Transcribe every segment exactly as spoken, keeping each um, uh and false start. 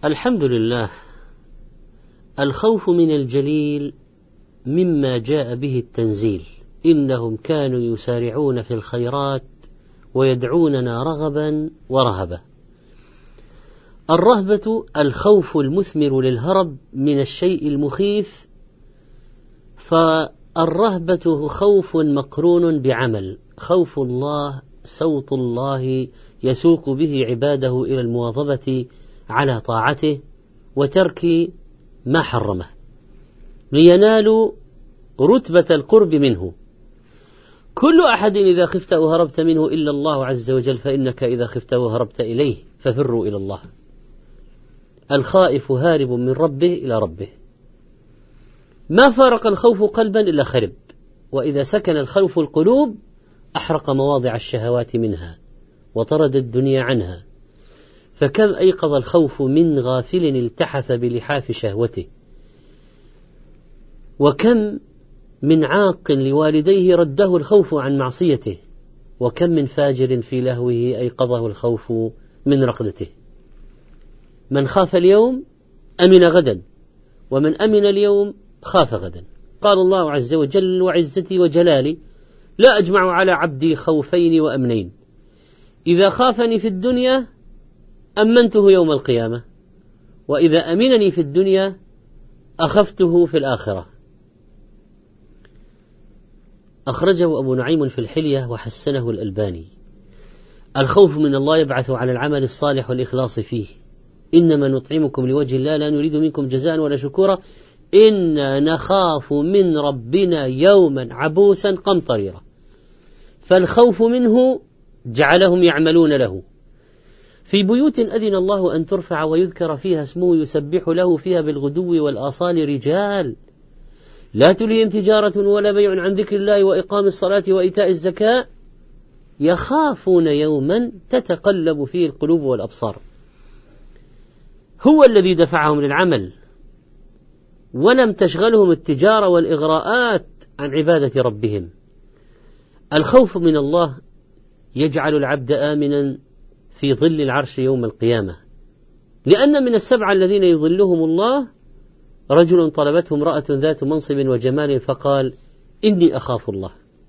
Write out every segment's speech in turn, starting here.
الحمد لله. الخوف من الجليل مما جاء به التنزيل، إنهم كانوا يسارعون في الخيرات ويدعوننا رغبا ورهبا. الرهبة الخوف المثمر للهرب من الشيء المخيف، فالرهبة خوف مقرون بعمل. خوف الله صوت الله يسوق به عباده إلى المواظبة على طاعته وترك ما حرمه لينالوا رتبة القرب منه. كل أحد إذا خفت وهربت منه إلا الله عز وجل، فإنك إذا خفت وهربت إليه ففروا إلى الله. الخائف هارب من ربه إلى ربه. ما فارق الخوف قلبا إلا خرب، وإذا سكن الخوف القلوب أحرق مواضع الشهوات منها وطرد الدنيا عنها. فكم أيقظ الخوف من غافل التحف بلحاف شهوته، وكم من عاق لوالديه رده الخوف عن معصيته، وكم من فاجر في لهوه أيقظه الخوف من رقدته. من خاف اليوم أمن غدا، ومن أمن اليوم خاف غدا. قال الله عز وجل وعزتي وجلالي: لا أجمع على عبدي خوفين وأمنين، إذا خافني في الدنيا أمنته يوم القيامة، وإذا أمنني في الدنيا أخفته في الآخرة. أخرجه أبو نعيم في الحلية وحسنه الألباني. الخوف من الله يبعث على العمل الصالح والإخلاص فيه. إنما نطعمكم لوجه الله لا نريد منكم جزاء ولا شكورا إنا نخاف من ربنا يوما عبوسا قمطريرا. فالخوف منه جعلهم يعملون له. في بيوت أذن الله أن ترفع ويذكر فيها اسمه يسبح له فيها بالغدو والآصال رجال لا تلهيهم تجارة ولا بيع عن ذكر الله وإقام الصلاة وإيتاء الزكاة يخافون يوما تتقلب فيه القلوب والأبصار. هو الذي دفعهم للعمل، ولم تشغلهم التجارة والإغراءات عن عبادة ربهم. الخوف من الله يجعل العبد آمنا في ظل العرش يوم القيامة، لأن من السبعة الذين يظلهم الله رجل طلبته امرأة ذات منصب وجمال فقال: إني أخاف الله.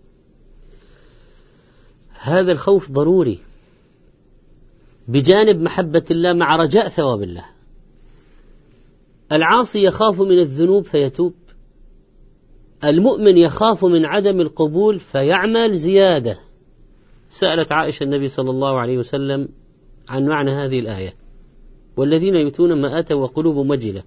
هذا الخوف ضروري بجانب محبة الله مع رجاء ثواب الله. العاصي يخاف من الذنوب فيتوب، المؤمن يخاف من عدم القبول فيعمل زيادة. سألت عائشة النبي صلى الله عليه وسلم عن معنى هذه الآية: والذين يؤتون ما آتوا وقلوبهم وجلة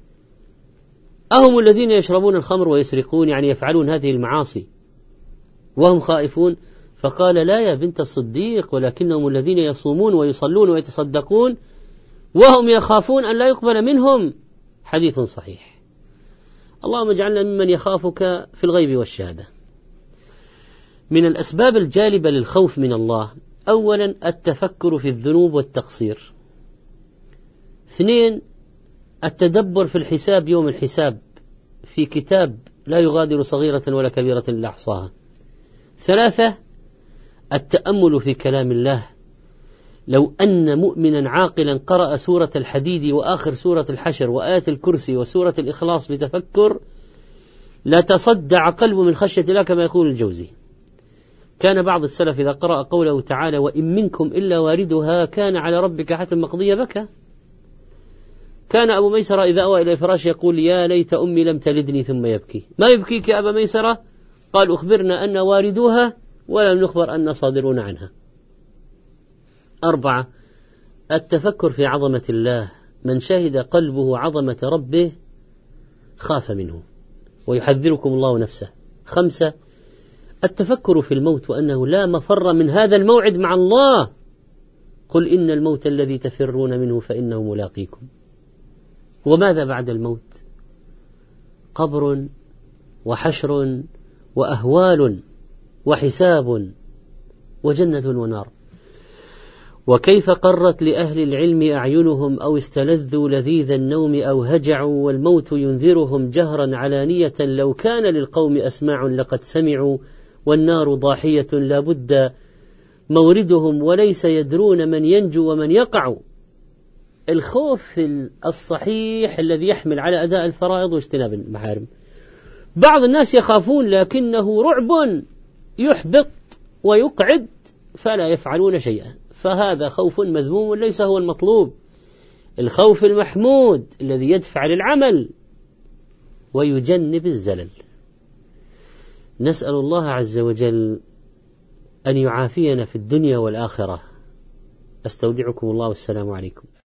أهم الذين يشربون الخمر ويسرقون، يعني يفعلون هذه المعاصي وهم خائفون؟ فقال: لا يا بنت الصديق، ولكنهم الذين يصومون ويصلون ويتصدقون وهم يخافون أن لا يقبل منهم. حديث صحيح. اللهم اجعلنا ممن يخافك في الغيب والشهادة. من الأسباب الجالبة للخوف من الله: أولا التفكر في الذنوب والتقصير. اثنين التدبر في الحساب يوم الحساب في كتاب لا يغادر صغيرة ولا كبيرة إلا أحصاها. ثلاثة التأمل في كلام الله. لو أن مؤمنا عاقلا قرأ سورة الحديد وآخر سورة الحشر وآية الكرسي وسورة الإخلاص بتفكر لا تصدع قلبه من خشية الله، كما يقول الجوزي. كان بعض السلف إذا قرأ قوله تعالى: وإن منكم إلا واردها كان على ربك حتما مقضية بكى. كان أبو ميسرة إذا أوى إلى فراش يقول: يا ليت أمي لم تلدني، ثم يبكي. ما يبكيك يا أبا ميسرة؟ قال: أخبرنا أن واردوها ولم نخبر أن صادرون عنها. أربعة التفكر في عظمة الله. من شهد قلبه عظمة ربه خاف منه ويحذركم الله نفسه. خمسة التفكر في الموت وأنه لا مفر من هذا الموعد مع الله. قل إن الموت الذي تفرون منه فإنه ملاقيكم. وماذا بعد الموت؟ قبر وحشر وأهوال وحساب وجنة ونار. وكيف قرت لأهل العلم أعينهم أو استلذوا لذيذ النوم أو هجعوا والموت ينذرهم جهرا علانية. لو كان للقوم أسماع لقد سمعوا والنار ضاحية لا بد موردهم وليس يدرون من ينجو ومن يقع. الخوف الصحيح الذي يحمل على أداء الفرائض واجتناب المحارم. بعض الناس يخافون لكنه رعب يحبط ويقعد فلا يفعلون شيئا، فهذا خوف مذموم ليس هو المطلوب. الخوف المحمود الذي يدفع للعمل ويجنب الزلل. نسأل الله عز وجل أن يعافينا في الدنيا والآخرة. أستودعكم الله والسلام عليكم.